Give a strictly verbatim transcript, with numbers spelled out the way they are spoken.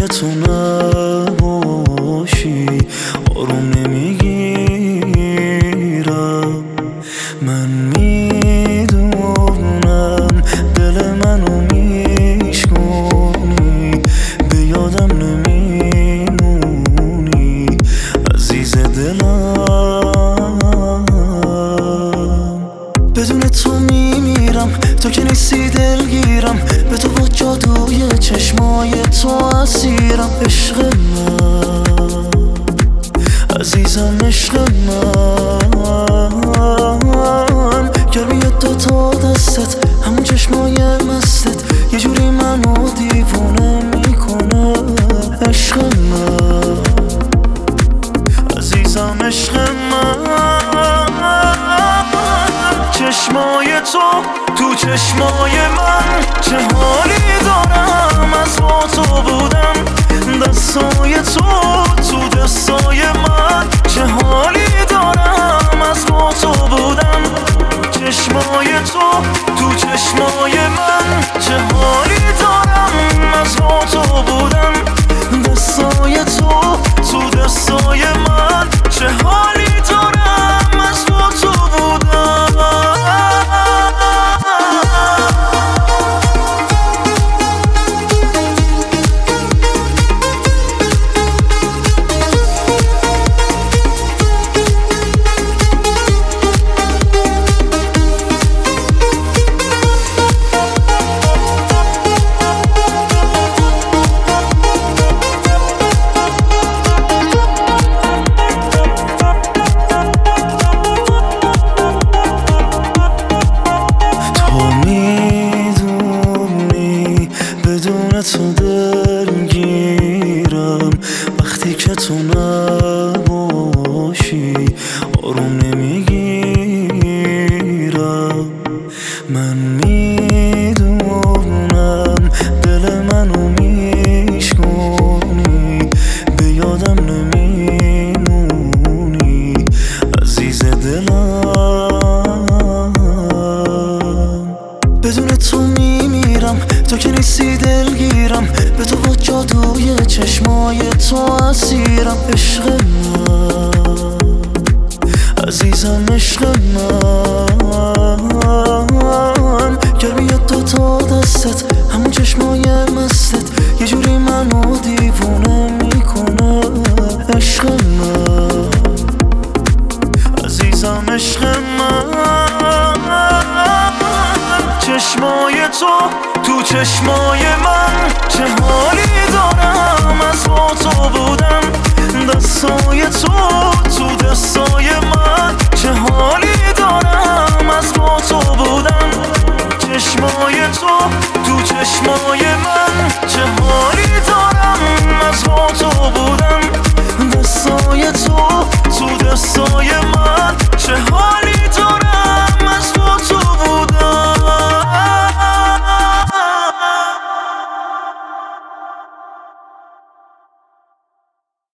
که تو نباشی آروم نمیگیرم. من میدونم دل منو میشکنی، به یادم نمیمونی عزیز دلم. بدون تو میمیرم، تو که نیستی دلگیرم، به تو با جادوی چشمای تو اسیرم. عشق من عزیزم، عشق من، گرمی دوتا دستت همون چشمای مستت یه جوری منو دیوونه میکنه. عشق من عزیزم، عشق من، چشمای تو تو چشمای من چه حالی دارم از با تو بودم. دستای تو تو دستای من چه حالی دارم از با تو بودم. چشمای تو تو چشمای من چه حالی دارم از با تو بودم. دستای تو تو دستای من چه حالی دارم از با تو بودم. تو دلگیرم وقتی که تو نباشی آروم نمیگیرم. من میدونم دل منو میشکنی، به یادم نمیمونی عزیز دلم. بدون تو میمیرم، تو که نیستی دلگیرم، به تو با جادوی چشمای تو اسیرم. عشق من عزیزم، عشق من، گرمی دوتا دستت همون چشمای مستت یه جوری منو دیوونه میکنه. عشق من عزیزم، عشق من، چشمای تو تو چشمای من چه حالی دارم از با تو بودم. دستای تو تو دستای من چه حالی دارم از